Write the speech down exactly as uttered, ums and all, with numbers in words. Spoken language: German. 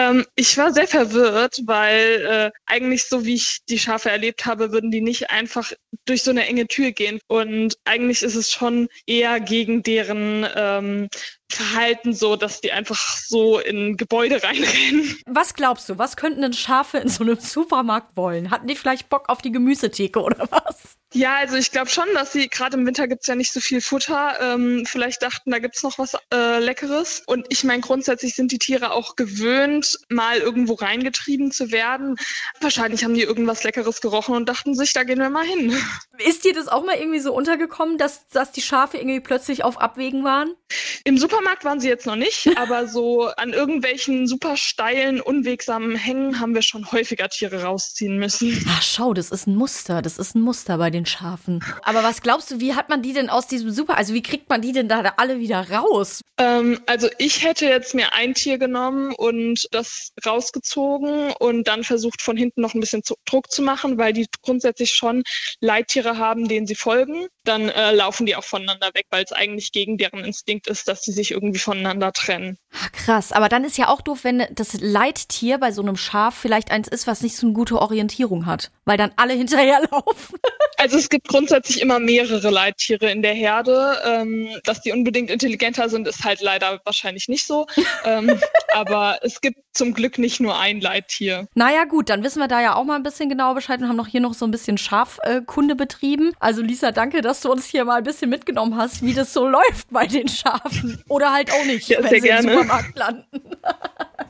Ähm, ich war sehr verwirrt, weil äh, eigentlich so wie ich die Schafe erlebt habe, würden die nicht einfach durch so eine enge Tür gehen. Und eigentlich ist es schon eher gegen deren ähm, Verhalten so, dass die einfach so in Gebäude reinrennen. Was glaubst du, was könnten denn Schafe in so einem Supermarkt wollen? Hatten die vielleicht Bock auf die Gemüsetheke oder was? Ja, also ich glaube schon, dass sie, gerade im Winter gibt's ja nicht so viel Futter, ähm, vielleicht dachten, da gibt's noch was äh, Leckeres. Und ich meine, grundsätzlich sind die Tiere auch gewöhnt, mal irgendwo reingetrieben zu werden. Wahrscheinlich haben die irgendwas Leckeres gerochen und dachten sich, da gehen wir mal hin. Ist dir das auch mal irgendwie so untergekommen, dass, dass die Schafe irgendwie plötzlich auf Abwägen waren? Im Supermarkt waren sie jetzt noch nicht, aber so an irgendwelchen super steilen, unwegsamen Hängen haben wir schon häufiger Tiere rausziehen müssen. Ach, schau, das ist ein Muster, das ist ein Muster bei den Schafen. Aber was glaubst du, wie hat man die denn aus diesem Super, also wie kriegt man die denn da alle wieder raus? Ähm, also ich hätte jetzt mir ein Tier genommen und das rausgezogen und dann versucht von hinten noch ein bisschen Druck zu machen, weil die grundsätzlich schon Leittiere haben, denen sie folgen. Dann äh, laufen die auch voneinander weg, weil es eigentlich gegen deren Instinkt ist, dass sie sich irgendwie voneinander trennen. Ach, krass, aber dann ist ja auch doof, wenn das Leittier bei so einem Schaf vielleicht eins ist, was nicht so eine gute Orientierung hat, weil dann alle hinterherlaufen. Also es gibt grundsätzlich immer mehrere Leittiere in der Herde. Ähm, dass die unbedingt intelligenter sind, ist halt leider wahrscheinlich nicht so. ähm, aber es gibt zum Glück nicht nur ein Leittier. Naja gut, dann wissen wir da ja auch mal ein bisschen genauer Bescheid und haben noch hier noch so ein bisschen Schafkunde betrieben. Also Lisa, danke, dass du uns hier mal ein bisschen mitgenommen hast, wie das so läuft bei den Schafen. Oder halt auch nicht, Ja, wenn sehr sie gerne. im Supermarkt landen.